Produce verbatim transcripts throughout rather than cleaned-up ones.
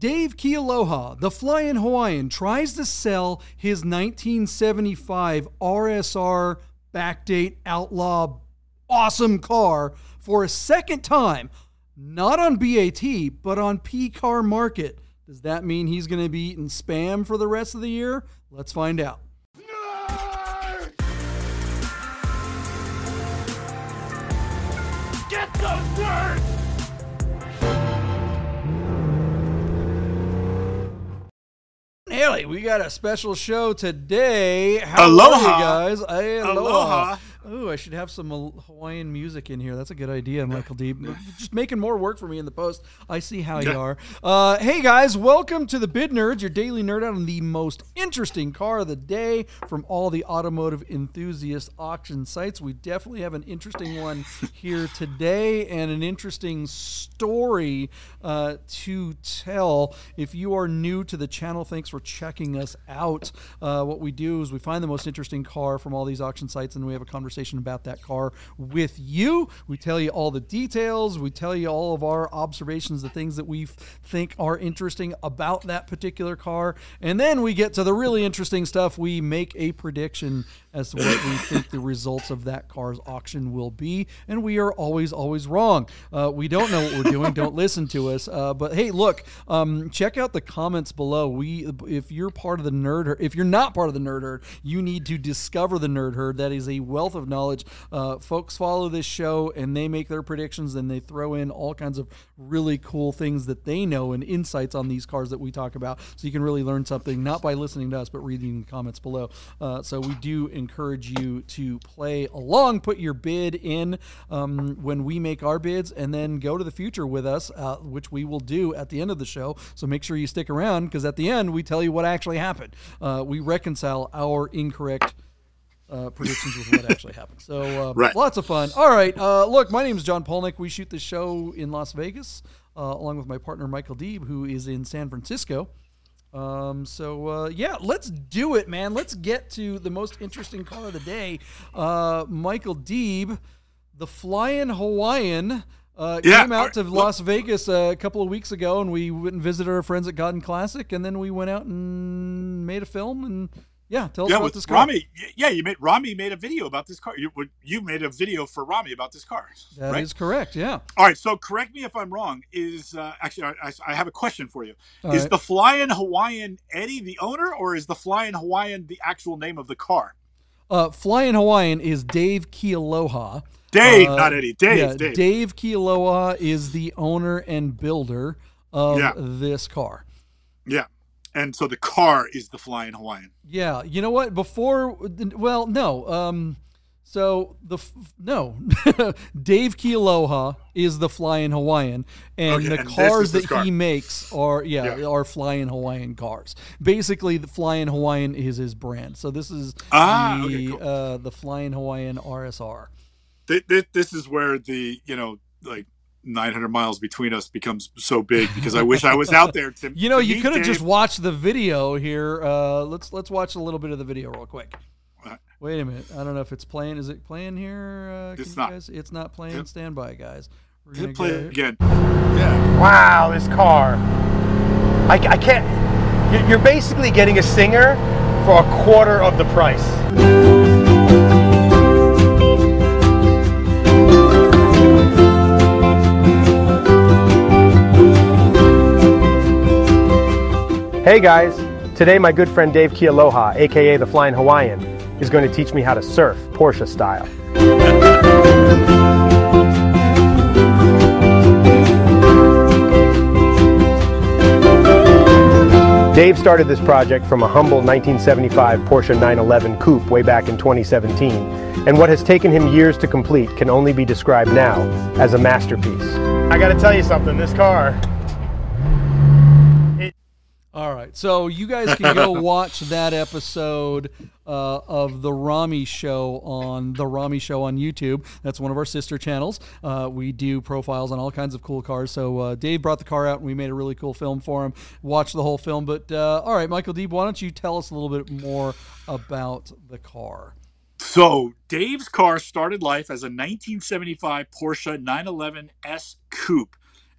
Dave Kealoha, the Flying Hawaiian, tries to sell his nineteen seventy-five R S R backdate outlaw awesome car for a second time, not on B A T, but on P Car Market. Does that mean he's going to be eating spam for the rest of the year? Let's find out. Nerd! Get those nerds! Haley, we got a special show today. How Aloha. are you guys? Hey, aloha. Aloha. Ooh, I should have some Hawaiian music in here. That's a good idea, Michael D. Just making more work for me in the post. I see how you are. Uh, hey, guys, welcome to the Bid Nerds, your daily nerd out on the most interesting car of the day from all the automotive enthusiast auction sites. We definitely have an interesting one here today and an interesting story uh, to tell. If you are new to the channel, thanks for checking us out. Uh, what we do is we find the most interesting car from all these auction sites, and we have a conversation about that car with you. We tell you all the details. We tell you all of our observations, the things that we think are interesting about that particular car. And then we get to the really interesting stuff. We make a prediction as to what we think the results of that car's auction will be. And we are always, always wrong. Uh, we don't know what we're doing. Don't listen to us. Uh, but hey, look, um, check out the comments below. We, if you're part of the nerd herd, if you're not part of the nerd herd, you need to discover the nerd herd. That is a wealth of knowledge. Uh, folks follow this show and they make their predictions and they throw in all kinds of really cool things that they know and insights on these cars that we talk about. So you can really learn something, not by listening to us, but reading the comments below. Uh, so we do encourage you to play along, put your bid in um, when we make our bids, and then go to the future with us, uh, which we will do at the end of the show. So make sure you stick around, because at the end, we tell you what actually happened. Uh, we reconcile our incorrect Uh, predictions with what actually happened. So uh, right. Lots of fun. All right. Uh, look, my name is John Polnick. We shoot this show in Las Vegas, uh, along with my partner, Michael Deeb, who is in San Francisco. Um, so, uh, yeah, let's do it, man. Let's get to the most interesting car of the day. Uh, Michael Deeb, the Flying Hawaiian, Uh, yeah. came out to Las Vegas uh, a couple of weeks ago, and we went and visited our friends at Godden Classic, and then we went out and made a film. And yeah, tell us yeah, about with this car. Rami, yeah, you made Rami made a video about this car. You you made a video for Rami about this car. That right? is correct. Yeah. All right. So correct me if I'm wrong. Is uh, actually I, I have a question for you. All is right. the Flying Hawaiian Eddie the owner, or is the Flying Hawaiian the actual name of the car? Uh, Flying Hawaiian is Dave Kealoha. Dave, Uh, not Eddie. Dave. yeah, Dave. Dave Kealoha is the owner and builder of Yeah. this car. Yeah. And so the car is the Flying Hawaiian. Yeah, you know what? Before, well, no. Um, so the f- no, Dave Kealoha is the Flying Hawaiian, and Okay, the and this cars is this that car. he makes are yeah, Yeah. are Flying Hawaiian cars. Basically, the Flying Hawaiian is his brand. So this is Ah, the okay, cool. uh, the Flying Hawaiian R S R. Th- th- This is where the, you know, like nine hundred miles between us becomes so big, because I wish I was out there to You know, to you meet could have Dave. just watched the video here. Uh, let's let's watch a little bit of the video real quick. Uh, Wait a minute. I don't know if it's playing. Is it playing here? Uh, can It's you not. Guys? It's not playing. Yep. Stand by, guys. We're Hit gonna play go- again. Yeah. Wow, this car. I, I can't. you- You're basically getting a Singer for a quarter of the price. Hey guys, today my good friend Dave Kealoha, aka the Flying Hawaiian, is going to teach me how to surf Porsche style. Dave started this project from a humble nineteen seventy-five Porsche nine eleven Coupe way back in twenty seventeen, and what has taken him years to complete can only be described now as a masterpiece. I gotta tell you something, this car, All right, so you guys can go watch that episode uh, of the Rami Show on the Rami Show on YouTube. That's one of our sister channels. Uh, we do profiles on all kinds of cool cars. So uh, Dave brought the car out, and we made a really cool film for him. Watch the whole film. But uh, all right, Michael Deeb, why don't you tell us a little bit more about the car? So Dave's car started life as a nineteen seventy-five Porsche nine eleven S Coupe.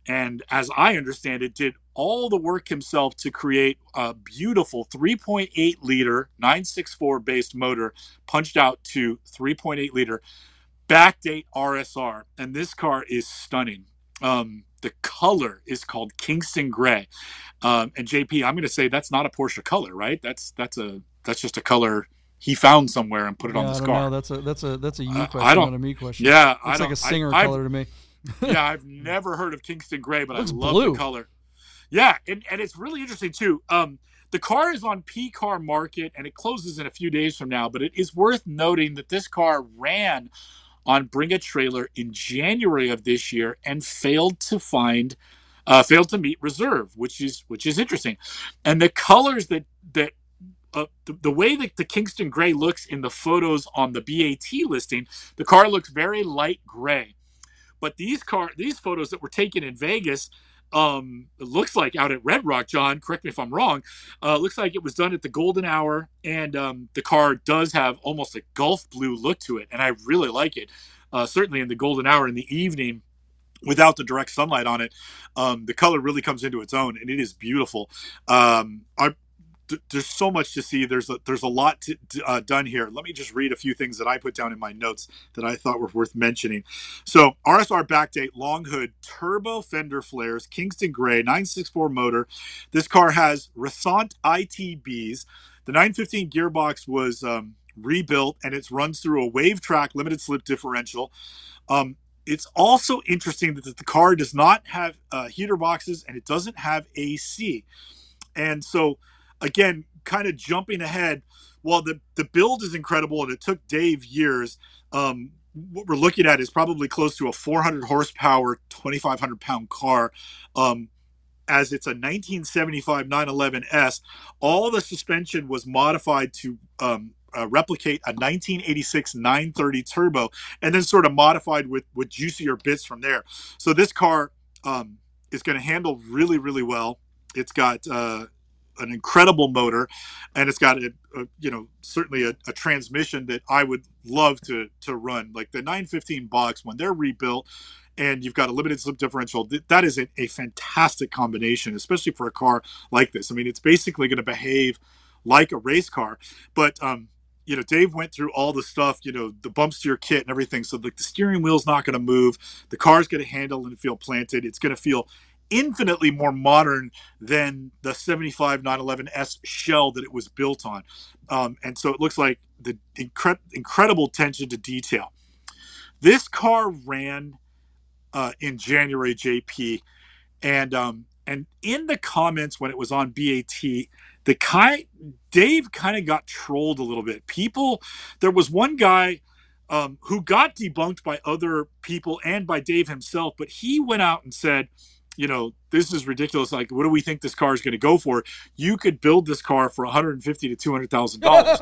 and as I understand it, did all the work himself to create a beautiful three point eight liter nine sixty-four based motor, punched out to three point eight liter backdate R S R. And this car is stunning. Um, the color is called Kingston Gray. Um, and J P, I'm going to say that's not a Porsche color, right? That's that's a that's just a color he found somewhere and put it yeah, on this I don't car. know. That's a that's a that's a you Uh, question, I don't, not a me question. Yeah, Looks I don't, like a Singer I, color to me. yeah, I've never heard of Kingston Gray, but I Looks love blue. the color. Yeah, and, and it's really interesting too. Um, the car is on P Car Market, and it closes in a few days from now. But it is worth noting that this car ran on Bring a Trailer in January of this year and failed to find, uh, failed to meet reserve, which is which is interesting. And the colors that that uh, the, the way that the Kingston Gray looks in the photos on the B A T listing, the car looks very light gray. But these car these photos that were taken in Vegas, um, it looks like out at Red Rock, John, correct me if I'm wrong, uh, looks like it was done at the Golden Hour, and um, the car does have almost a Gulf blue look to it, and I really like it. Uh, certainly in the Golden Hour in the evening, without the direct sunlight on it, um, the color really comes into its own, and it is beautiful. Um, I, th- there's so much to see. There's a, there's a lot to, uh, done here. Let me just read a few things that I put down in my notes that I thought were worth mentioning. So R S R backdate, long hood, turbo fender flares, Kingston Gray, nine sixty-four motor. This car has Ressant I T Bs. The nine fifteen gearbox was um, rebuilt, and it runs through a wave track limited slip differential. Um, it's also interesting that the car does not have uh, heater boxes, and it doesn't have A C. And so, again, kind of jumping ahead, while the, the build is incredible and it took Dave years, um, what we're looking at is probably close to a four hundred horsepower, twenty-five hundred pound car. Um, as it's a nineteen seventy-five nine eleven S, all the suspension was modified to um, uh, replicate a nineteen eighty-six nine thirty turbo, and then sort of modified with, with juicier bits from there. So this car um, is going to handle really, really well. It's got uh, an incredible motor, and it's got a, a you know certainly a, a transmission that I would love to to run. Like the nine fifteen box, when they're rebuilt, and you've got a limited slip differential, that is a, a fantastic combination, especially for a car like this. I mean, it's basically going to behave like a race car. But um, you know, Dave went through all the stuff, you know, the bump steer kit and everything. So like the steering wheel's not going to move. The car's going to handle and feel planted. It's going to feel infinitely more modern than the seventy-five nine eleven S shell that it was built on. Um, and so it looks like the incre- incredible attention to detail. This car ran uh, in January, J P, and um, and in the comments when it was on B A T, the kind Dave kind of got trolled a little bit. People, there was one guy um, who got debunked by other people and by Dave himself, but he went out and said, you know, this is ridiculous. Like, what do we think this car is going to go for? You could build this car for one hundred fifty to two hundred thousand dollars.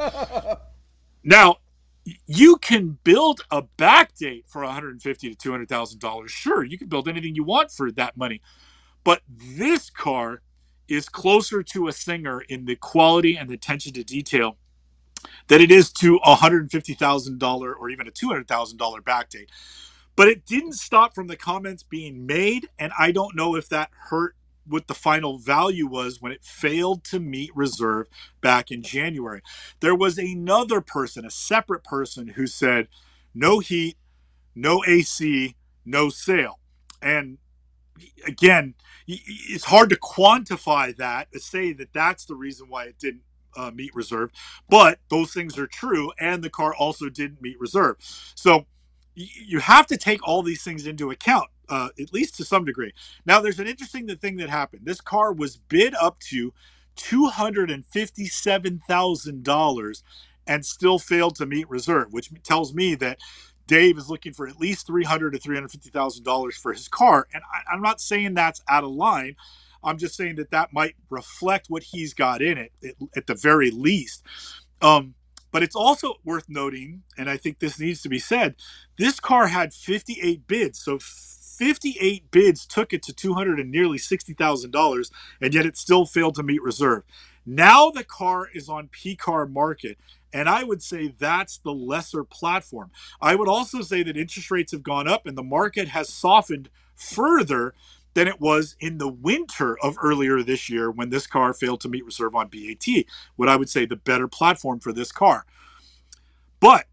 Now, you can build a backdate for one hundred fifty to two hundred thousand dollars. Sure, you can build anything you want for that money. But this car is closer to a Singer in the quality and the attention to detail than it is to a one hundred fifty thousand dollars or even a two hundred thousand dollars backdate. But it didn't stop from the comments being made, and I don't know if that hurt what the final value was when it failed to meet reserve back in January. There was another person, a separate person, who said, no heat, no A C, no sale. And again, it's hard to quantify that, to say that that's the reason why it didn't uh, meet reserve. But those things are true, and the car also didn't meet reserve. So you have to take all these things into account, uh, at least to some degree. Now, there's an interesting thing that happened. This car was bid up to two hundred fifty-seven thousand dollars and still failed to meet reserve, which tells me that Dave is looking for at least three hundred thousand dollars to three hundred fifty thousand dollars for his car. And I, I'm not saying that's out of line. I'm just saying that that might reflect what he's got in it, at, at the very least. Um, But it's also worth noting, and I think this needs to be said, this car had fifty-eight bids. So fifty-eight bids took it to two hundred and nearly sixty thousand dollars, and yet it still failed to meet reserve. Now the car is on P Car Market, and I would say that's the lesser platform. I would also say that interest rates have gone up and the market has softened further, than it was in the winter of earlier this year when this car failed to meet reserve on B A T, what I would say the better platform for this car. But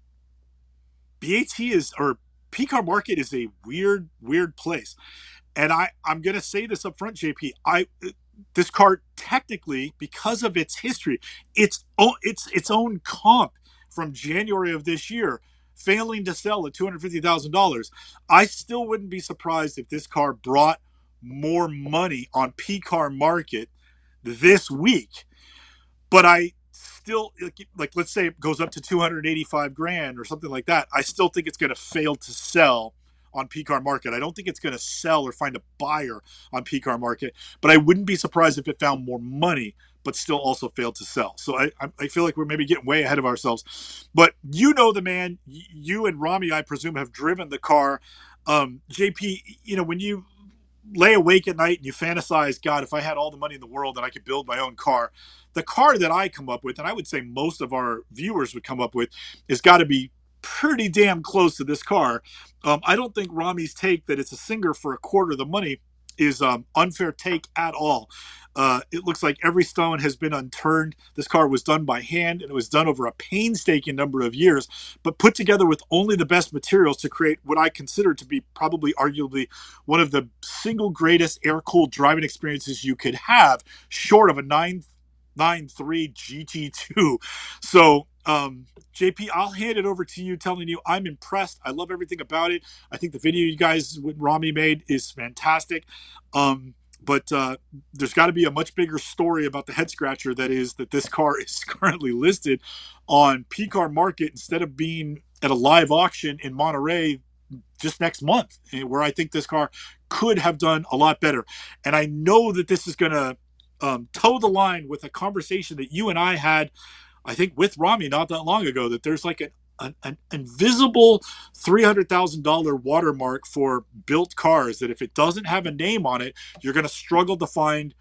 B A T is, or P car market is a weird, weird place. And I, I'm going to say this up front, J P. I, this car technically, because of its history, its own, its, its own comp from January of this year, failing to sell at two hundred fifty thousand dollars, I still wouldn't be surprised if this car brought more money on P car market this week. But I still, like, let's say it goes up to two hundred eighty-five grand or something like that. I still think it's going to fail to sell on P car market. I don't think it's going to sell or find a buyer on P car market, but I wouldn't be surprised if it found more money but still also failed to sell. So I, I feel like we're maybe getting way ahead of ourselves. But you know the man, you and Rami, I presume, have driven the car. Um, J P, you know, when you lay awake at night and you fantasize, God, if I had all the money in the world and I could build my own car, the car that I come up with, and I would say most of our viewers would come up with, has got to be pretty damn close to this car. Um, I don't think Rami's take that it's a Singer for a quarter of the money is um, unfair take at all. Uh, it looks like every stone has been unturned. This car was done by hand, and it was done over a painstaking number of years, but put together with only the best materials to create what I consider to be probably arguably one of the single greatest air-cooled driving experiences you could have, short of a nine ninety-three G T two. So, um, J P, I'll hand it over to you, telling you I'm impressed. I love everything about it. I think the video you guys with Rami made is fantastic. Um, But uh, there's got to be a much bigger story about the head scratcher that is that this car is currently listed on P car market instead of being at a live auction in Monterey just next month, where I think this car could have done a lot better. And I know that this is going to um, toe the line with a conversation that you and I had, I think, with Rami not that long ago, that there's like an An, an invisible three hundred thousand dollars watermark for built cars that if it doesn't have a name on it, you're going to struggle to find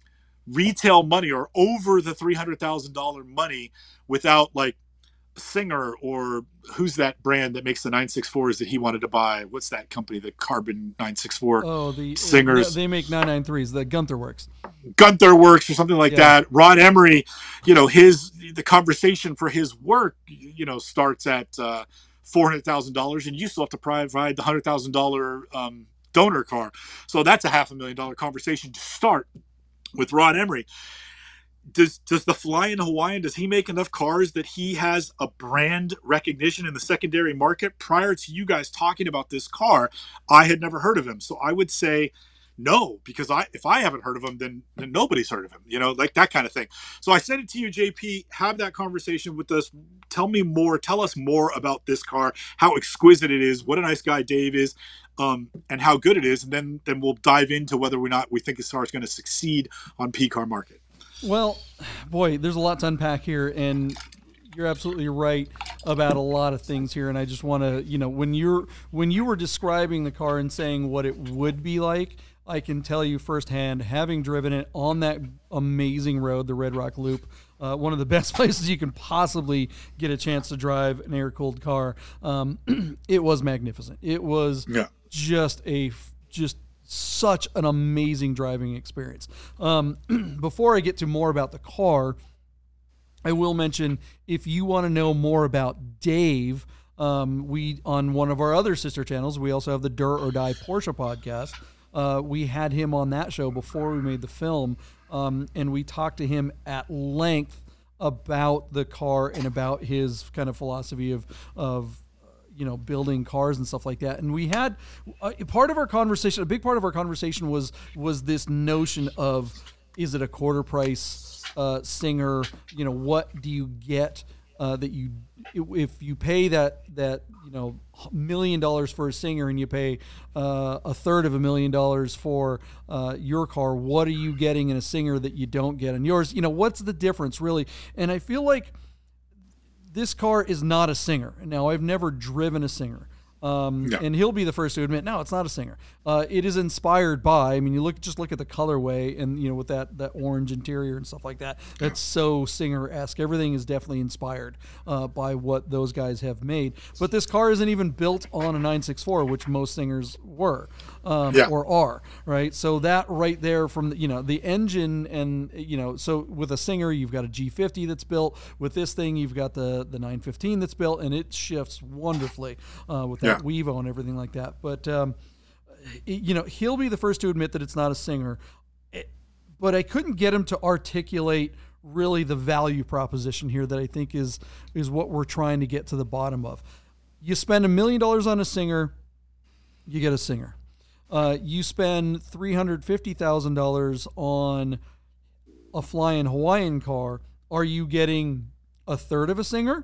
retail money or over the three hundred thousand dollars money without like Singer, or who's that brand that makes the nine sixty-fours that he wanted to buy? What's that company, the Carbon nine sixty-four? Oh, the Singers. They make nine ninety-threes, the Gunther Works. Gunther Works or something like Yeah. that. Ron Emery, you know, his the conversation for his work, you know, starts at uh, four hundred thousand dollars, and you still have to provide the one hundred thousand dollars um, donor car. So that's a half a million dollar conversation to start with Ron Emery. Does does the Flying Hawaiian, does he make enough cars that he has a brand recognition in the secondary market? Prior to you guys talking about this car, I had never heard of him. So I would say no, because I if I haven't heard of him, then, then nobody's heard of him, you know, like that kind of thing. So I sent it to you, J P, have that conversation with us. Tell me more, tell us more about this car, how exquisite it is, what a nice guy Dave is, um, and how good it is. And then, then we'll dive into whether or not we think this car is going to succeed on P car market. Well, boy, there's a lot to unpack here, and you're absolutely right about a lot of things here. And I just want to, you know, when you're when you were describing the car and saying what it would be like, I can tell you firsthand, having driven it on that amazing road, the Red Rock Loop, uh, one of the best places you can possibly get a chance to drive an air-cooled car. Um, it was magnificent. It was Yeah. just a just. such an amazing driving experience. Um, before I get to more about the car, I will mention, if you want to know more about Dave, um, we on one of our other sister channels, we also have the Dirt or Die Porsche podcast. Uh, we had him on that show before we made the film, um, and we talked to him at length about the car and about his kind of philosophy of of you know, building cars and stuff like that. And we had uh, part of our conversation, a big part of our conversation was, was this notion of, is it a quarter price uh, Singer? You know, what do you get uh, that you, if you pay that, that, you know, million dollars for a Singer and you pay uh, a third of a million dollars for uh, your car, what are you getting in a Singer that you don't get in yours? You know, what's the difference really? And I feel like this car is not a Singer. Now, I've never driven a Singer. Um, Yeah. And he'll be the first to admit, no, it's not a Singer. Uh, it is inspired by. I mean, you look just look at the colorway, and you know, with that that orange interior and stuff like that. That's so Singer-esque. Everything is definitely inspired uh, by what those guys have made. But this car isn't even built on a nine sixty-four, which most Singers were um, Yeah. or are, right? So that right there, from the, you know, the engine, and you know, so with a Singer, you've got a G fifty that's built. With this thing, you've got the the nine fifteen that's built, and it shifts wonderfully uh, with that Yeah. Wevo and everything like that. But um, it- you know, he'll be the first to admit that it's not a Singer. It, but I couldn't get him to articulate really the value proposition here that I think is is what we're trying to get to the bottom of. You spend a million dollars on a Singer, you get a Singer. Uh, you spend three hundred fifty thousand dollars on a flying Hawaiian car. Are you getting a third of a Singer?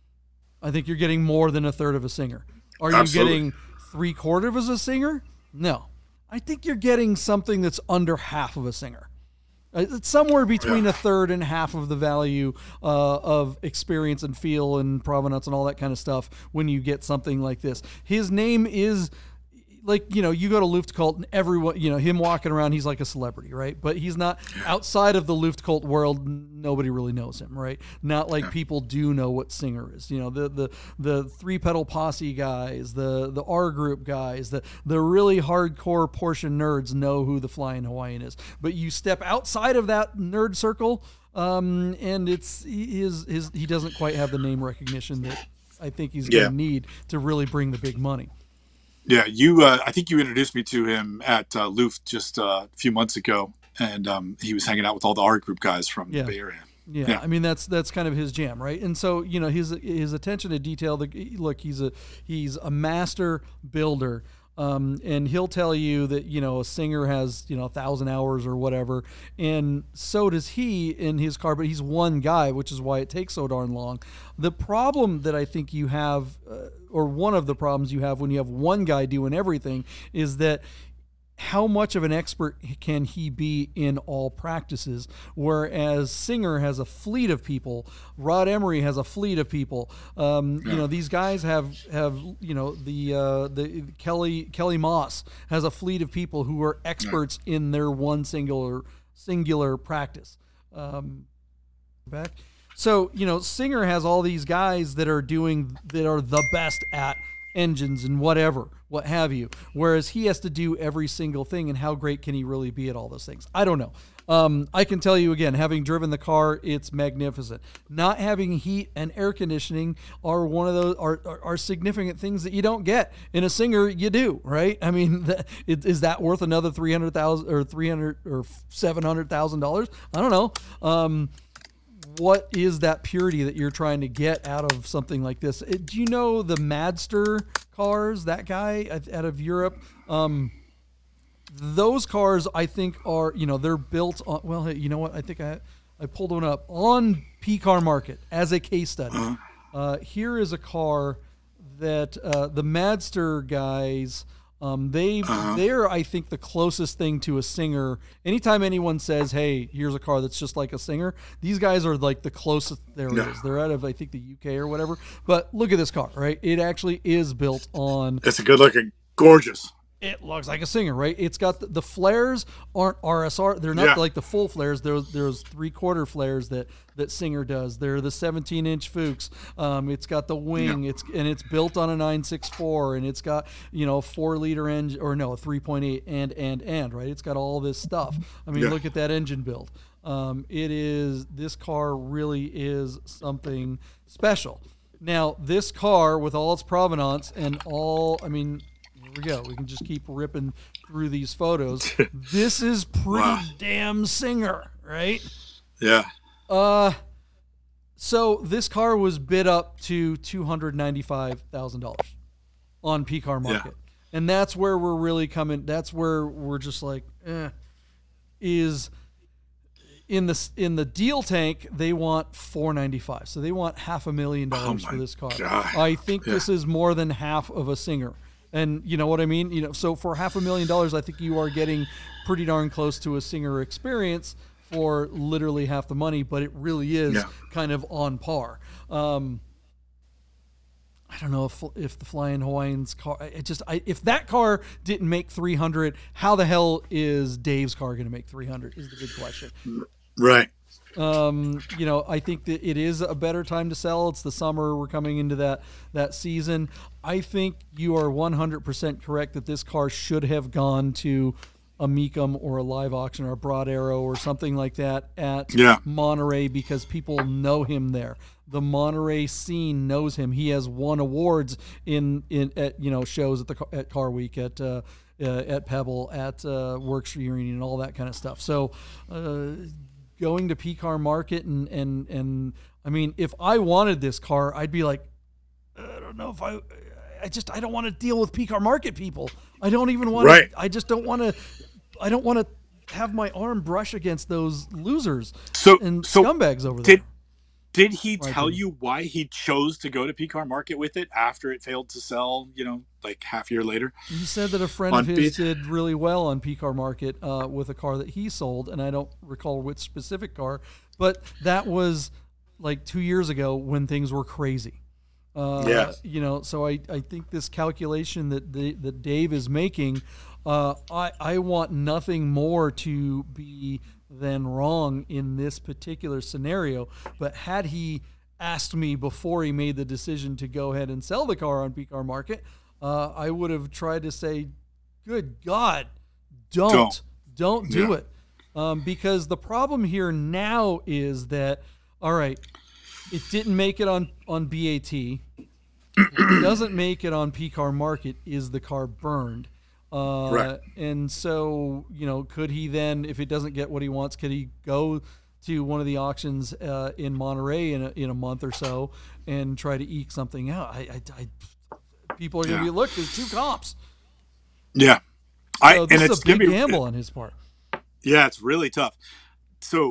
I think you're getting more than a third of a Singer. Are you Absolutely. getting three quarters of a Singer? No. I think you're getting something that's under half of a Singer. Uh, It's somewhere between Yeah. a third and half of the value uh, of experience and feel and provenance and all that kind of stuff when you get something like this. His name is, like, you know, you go to Luftkult and everyone, you know, him walking around, he's like a celebrity, right? But he's not outside of the Luftkult world. n- Nobody really knows him, right? Not like people do know what Singer is. You know, the the the three pedal posse guys, the the R group guys, the the really hardcore Porsche nerds know who the Flying Hawaiian is. But you step outside of that nerd circle, um, and it's his his he doesn't quite have the name recognition that I think he's going Yeah. to need to really bring the big money. Yeah, you. Uh, I think you introduced me to him at uh, Luft just uh, a few months ago, and um, he was hanging out with all the art group guys from Yeah. the Bay Area. Yeah, Yeah. I mean that's that's kind of his jam, right? And so you know his his attention to detail. The look, he's a he's a master builder, um, and he'll tell you that you know a Singer has you know a thousand hours or whatever, and so does he in his car. But he's one guy, which is why it takes so darn long. The problem that I think you have, uh, or one of the problems you have when you have one guy doing everything, is that how much of an expert can he be in all practices? Whereas Singer has a fleet of people, Rod Emery has a fleet of people. Um, You know, these guys have have you know the uh, the Kelly Kelly Moss has a fleet of people who are experts in their one singular singular practice. Um, back. So, you know, Singer has all these guys that are doing, that are the best at engines and whatever, what have you. Whereas he has to do every single thing, and how great can he really be at all those things? I don't know. Um, I can tell you again, having driven the car, it's magnificent. Not having heat and air conditioning are one of those are, are, are significant things that you don't get in a Singer. You do, right? I mean, that, it, is that worth another three hundred thousand or three hundred or seven hundred thousand dollars? I don't know. Um, what is that purity that you're trying to get out of something like this? It, do you know the Madster cars? That guy out out of Europe. Um, those cars, I think, are, you know, they're built on, well, hey, you know what? I think I I pulled one up on P Car Market as a case study. Uh, here is a car that uh, the Madster guys, um, they they're, I think, the closest thing to a Singer. Anytime anyone says, "Hey, here's a car that's just like a Singer," these guys are like the closest there Yeah. is. They're out of, I think, the U K or whatever. But look at this car, right? It actually is built on. It's a good looking, gorgeous. It looks like a Singer, right? It's got the, the flares aren't R S R. They're not Yeah. like the full flares. There's there's three quarter flares that that Singer does. They're the seventeen inch Fuchs. Um, it's got the wing. Yeah. It's and it's built on a nine sixty-four, and it's got, you know, a four liter engine, or no, a three point eight, and and and right. It's got all this stuff. I mean, Yeah. look at that engine build. Um, it is this car really is something special. Now, this car with all its provenance and all, I mean. Here we go. We can just keep ripping through these photos. This is pretty Wow. damn Singer, right? Yeah. Uh, so this car was bid up to two hundred ninety-five thousand dollars on P Car Market, and that's where we're really coming. That's where we're just like, eh, is in the in the deal tank. They want four ninety-five, so they want half a million dollars Oh for my this car. God. I think Yeah. this is more than half of a Singer. And you know what I mean? You know, so for half a million dollars, I think you are getting pretty darn close to a Singer experience for literally half the money, but it really is Yeah. kind of on par. Um, I don't know if if the Flying Hawaiian's car, it just I, if that car didn't make three hundred, how the hell is Dave's car going to make three hundred? Is the big question. Right. Um, you know, I think that it is a better time to sell. It's the summer. We're coming into that that season. I think you are one hundred percent correct that this car should have gone to a Mecum or a live auction or a Broad Arrow or something like that at yeah. Monterey, because people know him there. The Monterey scene knows him. He has won awards in, in at you know shows at the at Car Week, at uh, uh, at Pebble, at uh, Works Reunion, and all that kind of stuff. So, uh, going to P Car Market and and and I mean, if I wanted this car, I'd be like, I don't know if I, I just I don't want to deal with P Car Market people. I don't even want right. to. I just don't want to. I don't want to have my arm brush against those losers so, and so scumbags over there. Did, did he Right, tell dude. you why he chose to go to P Car Market with it after it failed to sell, you know, like half a year later? He said that a friend On of his Beat? did really well on P Car Market uh, with a car that he sold, and I don't recall which specific car, but that was like two years ago when things were crazy. Uh, Yeah. You know, so I, I think this calculation that the, that Dave is making, uh, I I want nothing more to be than wrong in this particular scenario. But had he asked me before he made the decision to go ahead and sell the car on P Car Market, uh, I would have tried to say, good God, don't, don't, Don't. do Yeah. it. Um, because the problem here now is that, all right, it didn't make it on, on B A T. It doesn't make it on P Car Market. Is the car burned? Uh, Right. And so, you know, could he then, if it doesn't get what he wants, could he go to one of the auctions uh, in Monterey in a, in a month or so and try to eke something out? I, I, I people are going to Yeah. be, look, there's two comps. Yeah. I, So this and is it's a big gonna be, gamble on his part. Yeah, it's really tough. So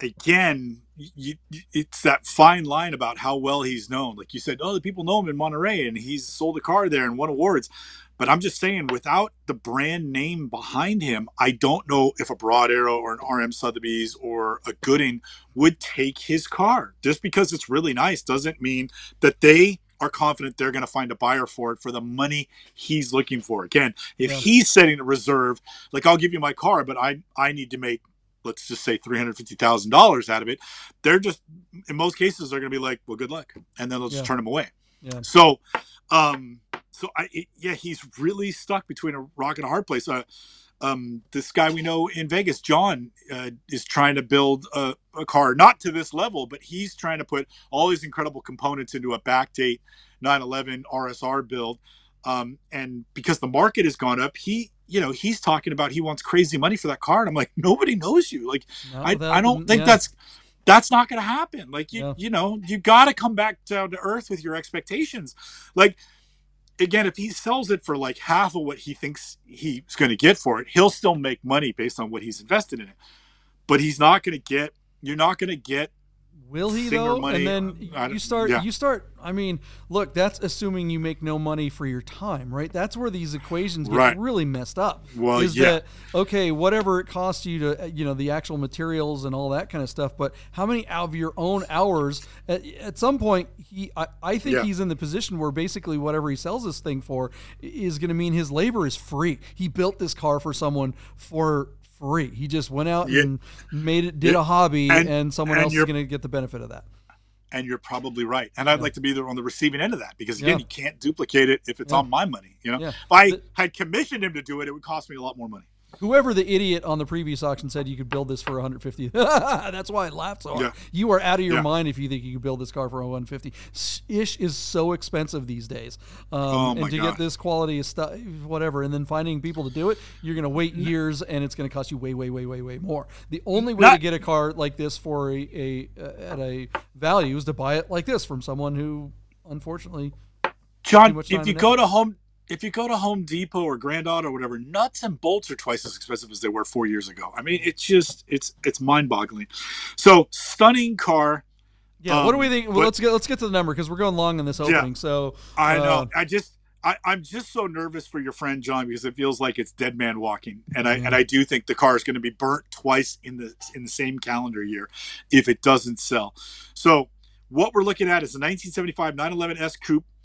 again, you, it's that fine line about how well he's known. Like you said, oh, the people know him in Monterey and he's sold a car there and won awards. But I'm just saying, without the brand name behind him, I don't know if a Broad Arrow or an R M Sotheby's or a Gooding would take his car. Just because it's really nice doesn't mean that they are confident they're going to find a buyer for it for the money he's looking for. Again, if Yeah. he's setting a reserve, like, I'll give you my car, but I, I need to make, let's just say three hundred fifty thousand dollars out of it. They're just, in most cases, they're going to be like, well, good luck. And then they'll just Yeah. turn him away. Yeah. So, um, so I, it, yeah, he's really stuck between a rock and a hard place. Uh, um, this guy we know in Vegas, John, uh, is trying to build a, a car, not to this level, but he's trying to put all these incredible components into a backdate nine eleven R S R build. Um, and because the market has gone up, he, you know, he's talking about, he wants crazy money for that car. And I'm like, nobody knows you. Like, Not I, without I don't the- think yeah. that's, that's not going to happen. Like, you, Yeah. you know, you got to come back down to earth with your expectations. Like, again, if he sells it for like half of what he thinks he's going to get for it, he'll still make money based on what he's invested in it. But he's not going to get, you're not going to get, Will he Singer though? money, And then I you don't- start. yeah. You start. I mean, look. That's assuming you make no money for your time, right? That's where these equations get Right. really messed up. Well, is yeah. that okay? Whatever it costs you to, you know, the actual materials and all that kind of stuff. But how many out of your own hours? At, at some point, he. I, I think Yeah. he's in the position where basically whatever he sells this thing for is going to mean his labor is free. He built this car for someone for free. He just went out Yeah. and made it, did Yeah. a hobby, and, And- someone and else is you're- going to get the benefit of that. and you're probably right. And I'd Yeah. like to be there on the receiving end of that, because again, Yeah. you can't duplicate it if it's Yeah. on my money. You know, Yeah. if I The- had commissioned him to do it, it would cost me a lot more money. Whoever the idiot on the previous auction said you could build this for one hundred fifty. That's why I laughed so hard. Yeah. You are out of your Yeah. mind if you think you could build this car for one hundred fifty. Ish is so expensive these days. Um, Oh, and my to God. get this quality of stuff, whatever, and then finding people to do it, you're going to wait years, and it's going to cost you way, way, way, way, way more. The only way Not- to get a car like this for a, a uh, at a value is to buy it like this from someone who, unfortunately, Too John, much if time you and go to home, if you go to Home Depot or Grand Auto or whatever, nuts and bolts are twice as expensive as they were four years ago. I mean, it's just, it's, it's mind boggling. So stunning car. yeah. what do Um, we think? Well, but- let's get let's get to the number because we're going long in this opening. So I uh, know. I just, I, I'm just so nervous for your friend John, because it feels like it's dead man walking, and I Yeah. and I do think the car is going to be burnt twice in the in the same calendar year if it doesn't sell. So what we're looking at is a nineteen seventy-five nine eleven S Coupe.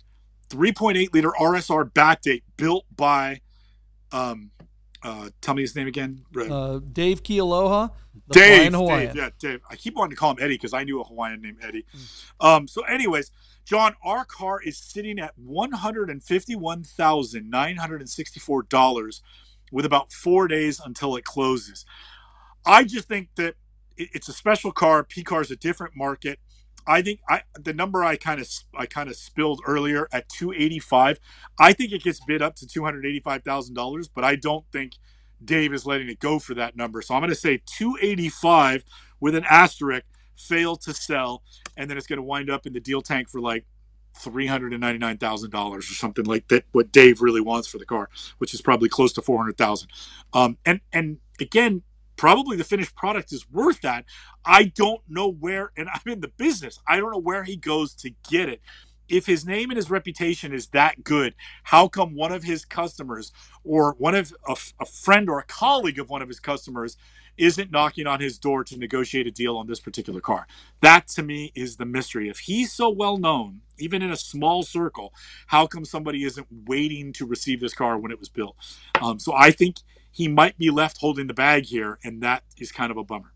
three point eight liter R S R backdate built by, um, uh, tell me his name again. Uh, Dave Kealoha. The Dave, Flying Hawaiian. Dave, yeah, Dave. I keep wanting to call him Eddie because I knew a Hawaiian named Eddie. Mm. Um, so, anyways, John, our car is sitting at one hundred fifty-one thousand nine hundred sixty-four dollars with about four days until it closes. I just think that it's a special car. P-Car is a different market. I think I the number I kind of I kind of spilled earlier at two eighty-five. I think it gets bid up to two hundred eighty-five thousand dollars, but I don't think Dave is letting it go for that number. So I'm going to say two eighty-five with an asterisk, fail to sell, and then it's going to wind up in the deal tank for like three hundred ninety-nine thousand dollars or something like that, what Dave really wants for the car, which is probably close to four hundred thousand dollars. Um, and, and again, probably the finished product is worth that. I don't know where, and I'm in the business, I don't know where he goes to get it. If his name and his reputation is that good, how come one of his customers or one of a, a friend or a colleague of one of his customers isn't knocking on his door to negotiate a deal on this particular car? That to me is the mystery. If he's so well known, even in a small circle, how come somebody isn't waiting to receive this car when it was built? Um, so I think he might be left holding the bag here, and that is kind of a bummer.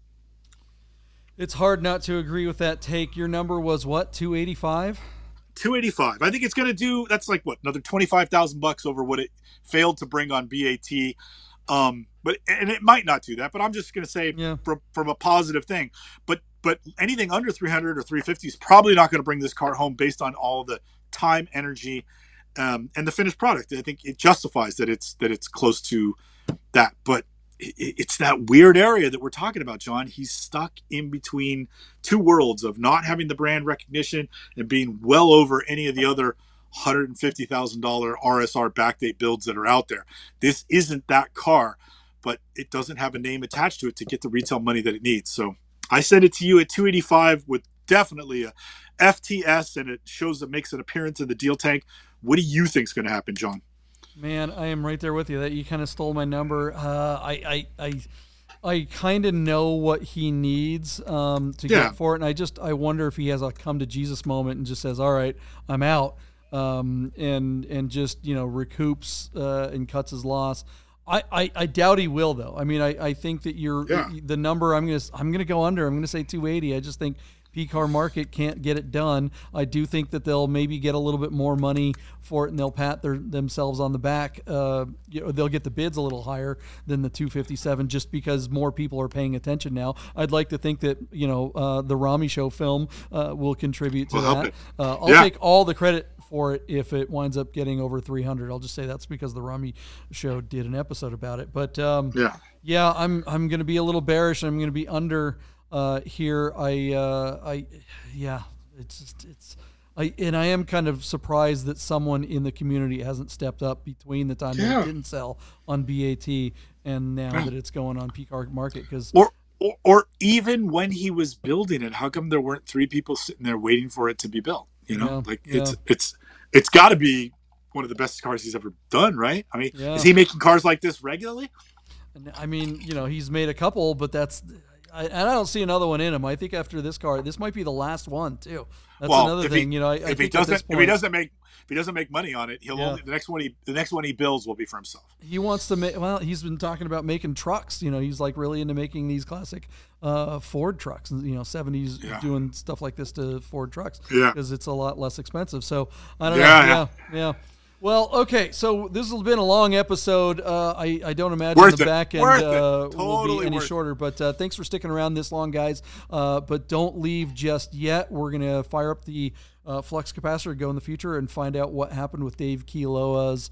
It's hard not to agree with that take. Your number was what, two eighty-five? two eighty-five. I think it's going to do, that's like what, another twenty-five thousand bucks over what it failed to bring on B A T. Um, but, and it might not do that, but I'm just going to say yeah. from, from a positive thing, but, but anything under three hundred or three fifty is probably not going to bring this car home based on all the time, energy, um, and the finished product. I think it justifies that it's, that it's close to that, but it's that weird area that we're talking about, John. He's stuck in between two worlds of not having the brand recognition and being well over any of the other one hundred fifty thousand dollars R S R backdate builds that are out there. This isn't that car, but it doesn't have a name attached to it to get the retail money that it needs. So I send it to you at two eighty-five with definitely a F T S, and it shows that makes an appearance in the deal tank. What do you think is going to happen, John? Man, I am right there with you. That you kind of stole my number. Uh, I, I, I, I kind of know what he needs um, to yeah. get for it, and I just I wonder if he has a come to Jesus moment and just says, "All right, I'm out," um, and and just you know recoups uh, and cuts his loss. I, I, I doubt he will though. I mean, I, I think that you're yeah. the number. I'm gonna I'm gonna go under. I'm gonna say two eighty. I just think P-Car Market can't get it done. I do think that they'll maybe get a little bit more money for it, and they'll pat their, themselves on the back. Uh, you know, they'll get the bids a little higher than the two fifty-seven just because more people are paying attention now. I'd like to think that you know uh, the Rami Show film uh, will contribute to we'll that. Uh, I'll yeah. take all the credit for it if it winds up getting over three hundred. I'll just say that's because the Rami Show did an episode about it. But um, yeah, yeah, I'm I'm going to be a little bearish. I'm going to be under. Uh, here, I, uh, I, yeah, it's just, it's, I, and I am kind of surprised that someone in the community hasn't stepped up between the time yeah. that it didn't sell on B A T and now yeah. that it's going on P-Car Market. Because or, or, or even when he was building it, how come there weren't three people sitting there waiting for it to be built? You know, yeah, like yeah. it's, it's, it's got to be one of the best cars he's ever done, right? I mean, yeah. is he making cars like this regularly? And, I mean, you know, he's made a couple, but that's. I, and I don't see another one in him. I think after this car, this might be the last one too. That's well, another if thing. He, you know, I, if I he think doesn't, at this point, if he doesn't make, if he doesn't make money on it, he'll yeah. only the next one he, the next one he builds will be for himself. He wants to make. Well, he's been talking about making trucks. You know, he's like really into making these classic uh, Ford trucks. You know, seventies yeah. doing stuff like this to Ford trucks. Yeah, because it's a lot less expensive. So I don't yeah, know. Yeah, yeah. yeah. Well, okay, so this has been a long episode. Uh, I, I don't imagine worth the it. back end Worth uh, totally will be any worth shorter, but uh, thanks for sticking around this long, guys. Uh, but don't leave just yet. We're going to fire up the uh, flux capacitor, go in the future, and find out what happened with Dave Kealoha's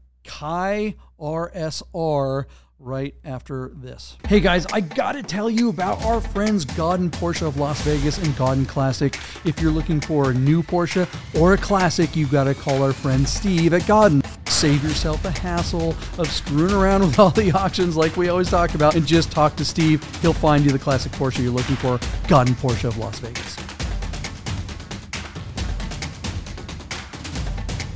Kai R S R right after this. Hey guys, I gotta tell you about our friends Gaudin Porsche of Las Vegas and Gaudin Classic. If you're looking for a new Porsche or a classic, you gotta call our friend Steve at Gaudin. Save yourself the hassle of screwing around with all the auctions like we always talk about and just talk to Steve. He'll find you the classic Porsche you're looking for. Gaudin Porsche of Las Vegas.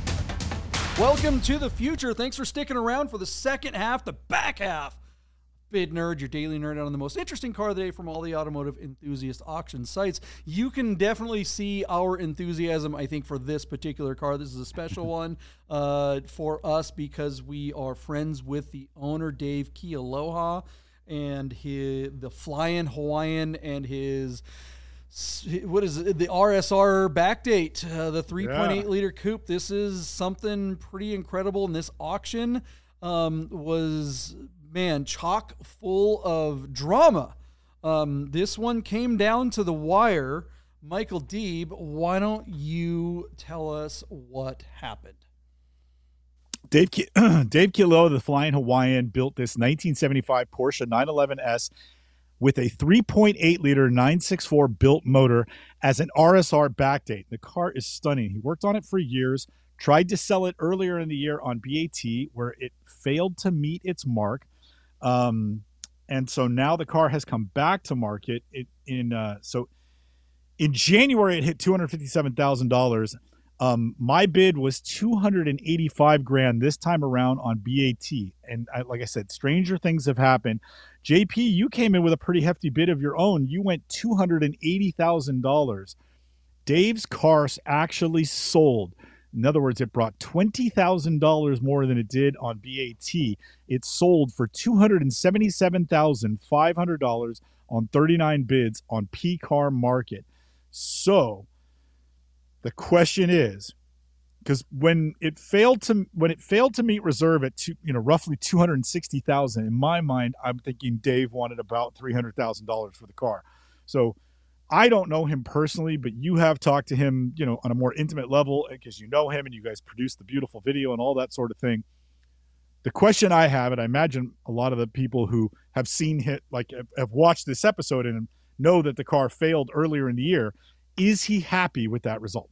Welcome to the future. Thanks for sticking around for the second half, the back half. Bid Nerd, your daily nerd out on the most interesting car of the day from all the automotive enthusiast auction sites. You can definitely see our enthusiasm, I think, for this particular car. This is a special one uh, for us because we are friends with the owner, Dave Kealoha, and his, the Flying Hawaiian and his... what is it? The R S R backdate, uh, the three point eight yeah. liter coupe. This is something pretty incredible. And this auction um, was, man, chock full of drama. Um, this one came down to the wire. Michael Deeb, why don't you tell us what happened? Dave Dave Kealoha, the Flying Hawaiian, built this nineteen seventy-five Porsche nine eleven S with a three point eight liter nine sixty-four built motor as an R S R backdate. The car is stunning. He worked on it for years, tried to sell it earlier in the year on B A T, where it failed to meet its mark. Um, and so now the car has come back to market. It, in uh, So in January, it hit two hundred fifty-seven thousand dollars. Um, my bid was two hundred eighty-five grand this time around on B A T. And I, like I said, stranger things have happened. J P, you came in with a pretty hefty bid of your own. You went two hundred eighty thousand dollars. Dave's car actually sold. In other words, it brought twenty thousand dollars more than it did on B A T. It sold for two hundred seventy-seven thousand five hundred dollars on thirty-nine bids on P Car Market. So the question is, because when it failed to when it failed to meet reserve at two, you know, roughly two hundred sixty thousand, in my mind, I'm thinking Dave wanted about three hundred thousand dollars for the car. So I don't know him personally, but you have talked to him, you know, on a more intimate level because you know him and you guys produced the beautiful video and all that sort of thing. The question I have, and I imagine a lot of the people who have seen hit, like have watched this episode and know that the car failed earlier in the year, is he happy with that result?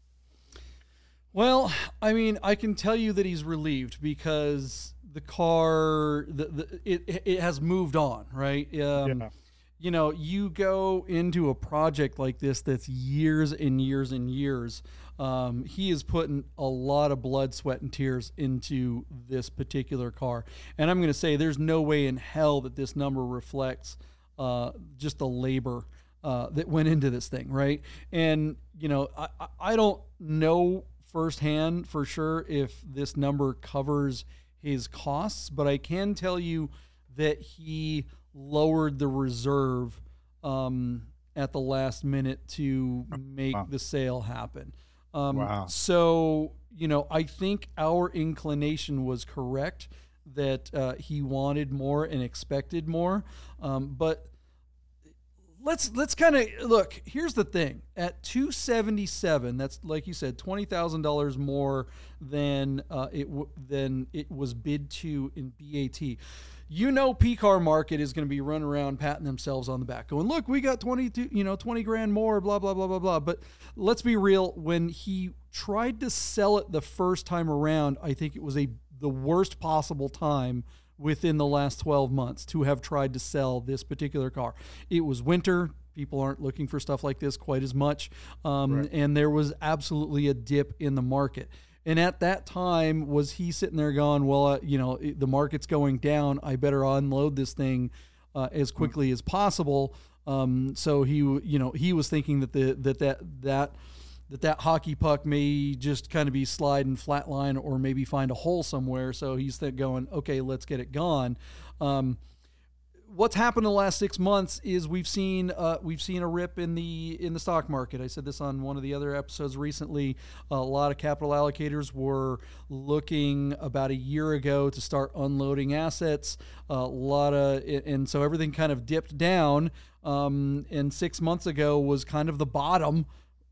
Well, I mean, I can tell you that he's relieved because the car, the, the it it has moved on, right? Um, yeah. You know, you go into a project like this that's years and years and years. Um, he is putting a lot of blood, sweat, and tears into this particular car, and I'm going to say there's no way in hell that this number reflects uh, just the labor uh, that went into this thing, right? And you know, I I don't know firsthand for sure if this number covers his costs, but I can tell you that he lowered the reserve um, at the last minute to make wow. the sale happen. Um, wow. So, you know, I think our inclination was correct that uh, he wanted more and expected more. Um, but let's let's kind of look. Here's the thing: at two seventy-seven, that's like you said, twenty thousand dollars more than uh, it w- than it was bid to in B A T. You know, P Car Market is going to be running around patting themselves on the back, going, "Look, we got twenty-two, you know, twenty grand more." Blah blah blah blah blah. But let's be real. When he tried to sell it the first time around, I think it was a the worst possible time within the last twelve months to have tried to sell this particular car. It was winter. People aren't looking for stuff like this quite as much. Um, right. And there was absolutely a dip in the market. And at that time, was he sitting there going, well, uh, you know, the market's going down. I better unload this thing uh, as quickly mm-hmm. as possible. Um, so he, you know, he was thinking that the, that, that, that, that that hockey puck may just kind of be sliding flatline or maybe find a hole somewhere. So he's going, okay, let's get it gone. Um, what's happened in the last six months is we've seen uh, we've seen a rip in the in the stock market. I said this on one of the other episodes recently. A lot of capital allocators were looking about a year ago to start unloading assets. A lot of and so everything kind of dipped down. Um, and six months ago was kind of the bottom.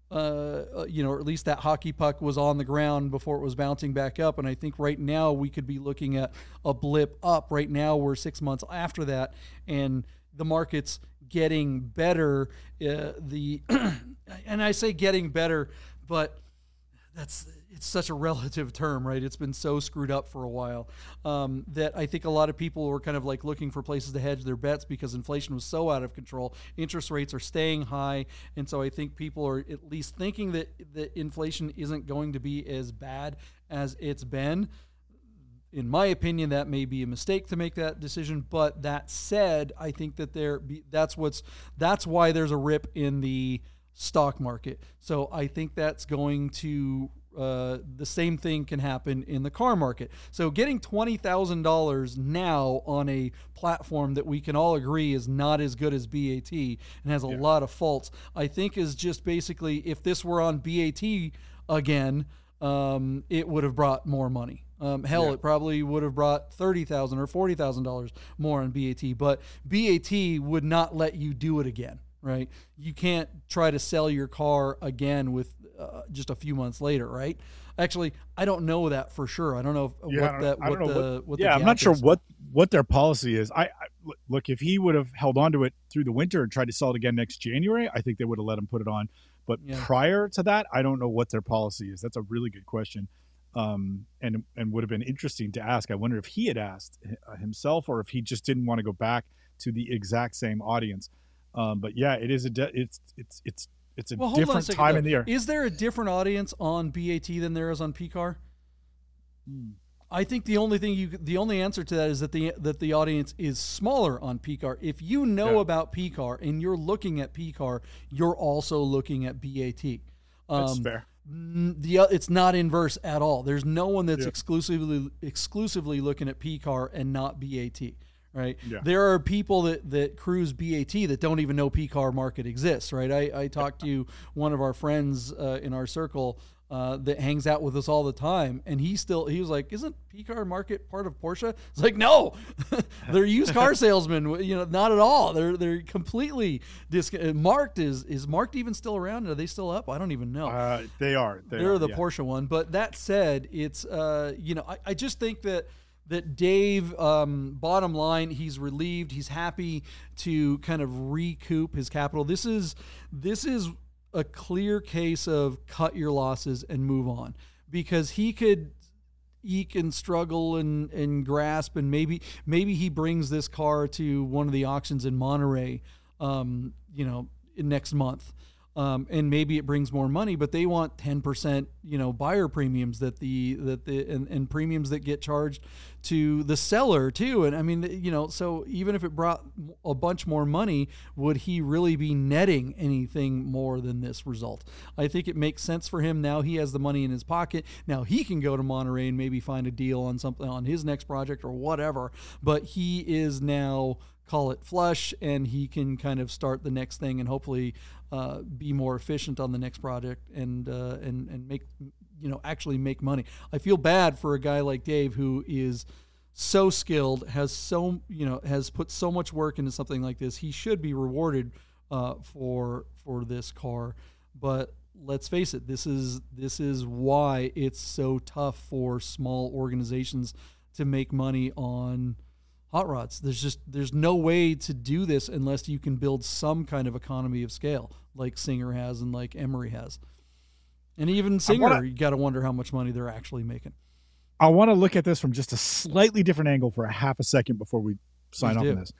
Uh, you know, or at least that hockey puck was on the ground before it was bouncing back up. And I think right now we could be looking at a blip up. Right now we're six months after that, and the market's getting better. Uh, the and I say getting better, but that's it's such a relative term, right? It's been so screwed up for a while um, that I think a lot of people were kind of like looking for places to hedge their bets because inflation was so out of control. Interest rates are staying high, and so I think people are at least thinking that that inflation isn't going to be as bad as it's been. in my opinion, that may be a mistake to make that decision. But that said, I think that there be, that's what's that's why there's a rip in the stock market. So I think that's going to uh, the same thing can happen in the car market. So getting twenty thousand dollars now on a platform that we can all agree is not as good as B A T and has a yeah. lot of faults, I think is just basically, if this were on B A T again, um, it would have brought more money. Um, hell, yeah. it probably would have brought thirty thousand dollars or forty thousand dollars more on B A T, but B A T would not let you do it again, right? You can't try to sell your car again with uh, just a few months later, right? Actually, I don't know that for sure. I don't know if, yeah, what that what the what, what yeah, the I'm not sure is. what what their policy is. I, I look, if he would have held on to it through the winter and tried to sell it again next January, I think they would have let him put it on. But yeah. prior to that, I don't know what their policy is. That's a really good question. Um, and and would have been interesting to ask. I wonder if he had asked himself or if he just didn't want to go back to the exact same audience. Um, but yeah, it is a de- it's it's it's it's a well, different a time though. in the year. Is there a different audience on B A T than there is on P CAR? Hmm. I think the only thing you the only answer to that is that the that the audience is smaller on P CAR. If you know yeah. about P CAR and you're looking at P CAR, you're also looking at B A T. Um, That's fair. The it's not inverse at all. There's no one that's yeah. exclusively exclusively looking at P CAR and not B A T, right? Yeah. There are people that, that cruise B A T that don't even know P CAR market exists, right? I, I talked to one of our friends uh, in our circle uh, that hangs out with us all the time, and he still he was like, "Isn't P CAR market part of Porsche?" It's like, no, they're used car salesmen. You know, not at all. They're they're completely dis- marked. Is is marked even still around? Are they still up? I don't even know. Uh, they are. They they're are, the yeah. Porsche one. But that said, it's uh, you know, I, I just think that. That Dave, um, bottom line, he's relieved. He's happy to kind of recoup his capital. This is this is a clear case of cut your losses and move on, because he could eke and struggle and, and grasp, and maybe maybe he brings this car to one of the auctions in Monterey, um, you know, next month. Um, and maybe it brings more money, but they want ten percent, you know, buyer premiums that the, that the, and, and premiums that get charged to the seller too. And I mean, you know, so even if it brought a bunch more money, would he really be netting anything more than this result? I think it makes sense for him. Now he has the money in his pocket. Now he can go to Monterey and maybe find a deal on something on his next project or whatever, but he is now, call it flush, and he can kind of start the next thing and hopefully uh, be more efficient on the next project and uh, and and make, you know, actually make money. I feel bad for a guy like Dave who is so skilled, has so you know has put so much work into something like this. He should be rewarded uh, for for this car, but let's face it, this is this is why it's so tough for small organizations to make money on hot rods. There's just there's no way to do this unless you can build some kind of economy of scale, like Singer has and like Emery has. And even Singer, wanna, you got to wonder how much money they're actually making. I want to look at this from just a slightly different angle for a half a second before we sign off on this.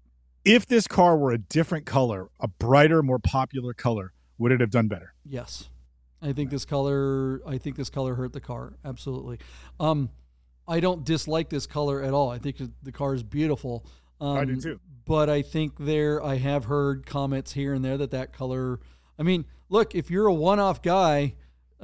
If this car were a different color, a brighter, more popular color, would it have done better? Yes. I think this color I think this color hurt the car. Absolutely. Um I don't dislike this color at all. I think the car is beautiful. Um, I do too. But I think there, I have heard comments here and there that that color, I mean, look, if you're a one-off guy,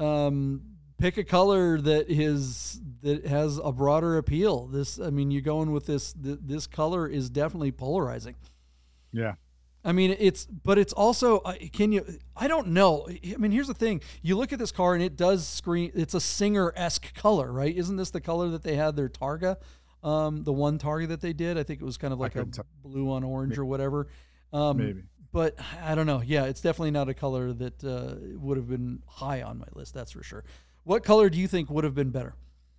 um, pick a color that is, that has a broader appeal. This, I mean, you're going with this, th- this color is definitely polarizing. Yeah. I mean, it's, but it's also, can you, I don't know. I mean, here's the thing. You look at this car and it does scream, it's a Singer-esque color, right? Isn't this the color that they had their Targa, um, the one Targa that they did? I think it was kind of like a t- blue on orange maybe. or whatever. Um, maybe. But I don't know. Yeah, it's definitely not a color that uh, would have been high on my list. That's for sure. What color do you think would have been better?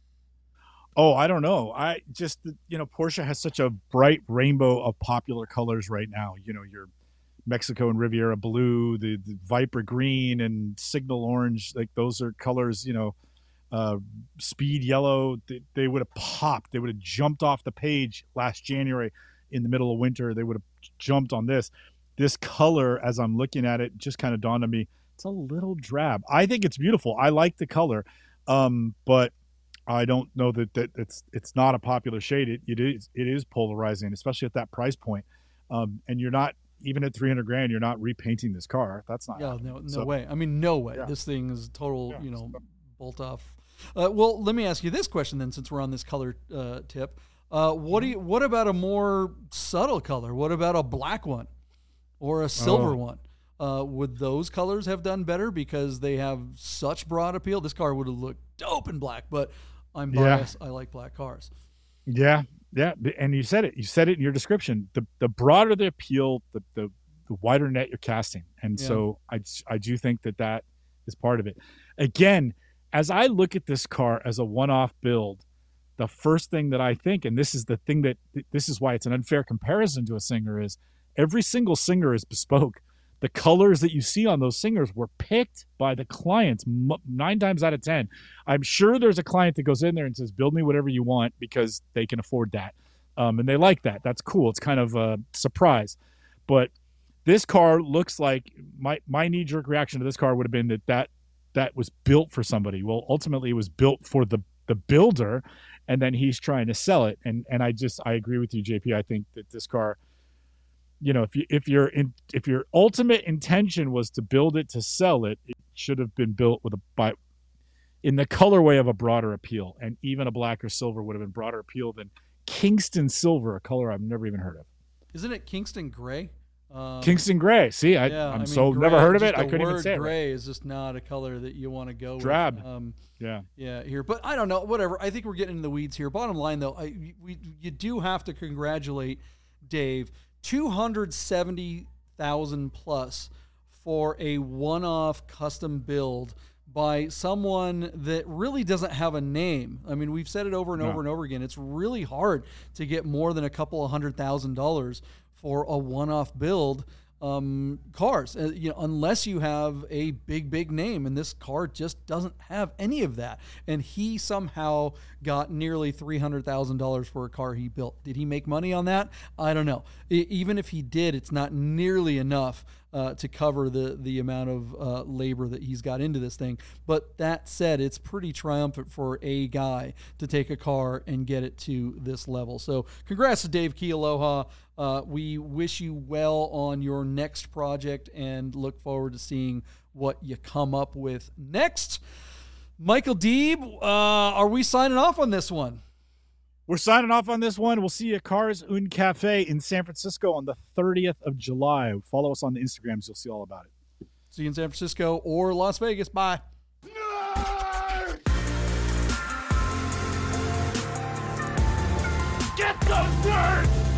Oh, I don't know. I just, you know, Porsche has such a bright rainbow of popular colors right now. You know, your Mexico and Riviera blue, the, the Viper green and Signal orange. Like those are colors, you know, uh, Speed yellow. They, they would have popped. They would have jumped off the page last January in the middle of winter. They would have jumped on this. This color, as I'm looking at it, just kind of dawned on me. It's a little drab. I think it's beautiful. I like the color. Um, but I don't know that, that it's it's not a popular shade. It, it is it is polarizing, especially at that price point. Um, and you're not even at three hundred grand. You're not repainting this car. That's not. Yeah, happening. no, no So, way. I mean, no way. Yeah. This thing is total, Yeah. you know, bolt off. Uh, well, let me ask you this question then, since we're on this color uh, tip. Uh, what do you? What about a more subtle color? What about a black one or a silver Oh. one? Uh, would those colors have done better because they have such broad appeal? This car would have looked dope in black, but I'm Yeah. biased. I like black cars. Yeah, yeah, and you said it. You said it in your description. The the broader the appeal, the the, the wider net you're casting, and Yeah. so I I do think that that is part of it. Again, as I look at this car as a one-off build, the first thing that I think, and this is the thing that this is why it's an unfair comparison to a Singer, is every single Singer is bespoke. The colors that you see on those Singers were picked by the clients m- nine times out of ten. I'm sure there's a client that goes in there and says, build me whatever you want because they can afford that. Um, and they like that. That's cool. It's kind of a surprise. But this car looks like my, my knee-jerk reaction to this car would have been that, that that was built for somebody. Well, ultimately it was built for the, the builder, and then he's trying to sell it. And and I just I agree with you, J P. I think that this car, you know, if you if your in, if your ultimate intention was to build it to sell it, it should have been built with a by in the colorway of a broader appeal, and even a black or silver would have been broader appeal than Kingston Silver, a color I've never even heard of. Isn't it Kingston Gray? Um, Kingston Gray. See, I, yeah, I'm I mean, so gray, never heard of just it. I the couldn't even word say it. Right. Gray is just not a color that you want to go Drab. with. Um, Yeah. Yeah, here, but I don't know. Whatever. I think we're getting into the weeds here. Bottom line, though, I we you do have to congratulate Dave. Two hundred seventy thousand plus for a one-off custom build by someone that really doesn't have a name. I mean, we've said it over and No. over and over again. It's really hard to get more than a couple of hundred thousand dollars for a one-off build. Um, cars, uh, you know, unless you have a big, big name, and this car just doesn't have any of that. And he somehow got nearly three hundred thousand dollars for a car he built. Did he make money on that? I don't know. I, even if he did, it's not nearly enough uh, to cover the the amount of uh, labor that he's got into this thing. But that said, it's pretty triumphant for a guy to take a car and get it to this level. So congrats to Dave Kealoha. Uh, we wish you well on your next project and look forward to seeing what you come up with next. Michael Deeb, uh, are we signing off on this one? We're signing off on this one. We'll see you at Cars Un Cafe in San Francisco on the thirtieth of July. Follow us on the Instagrams. You'll see all about it. See you in San Francisco or Las Vegas. Bye. Nerd! Get those nerds!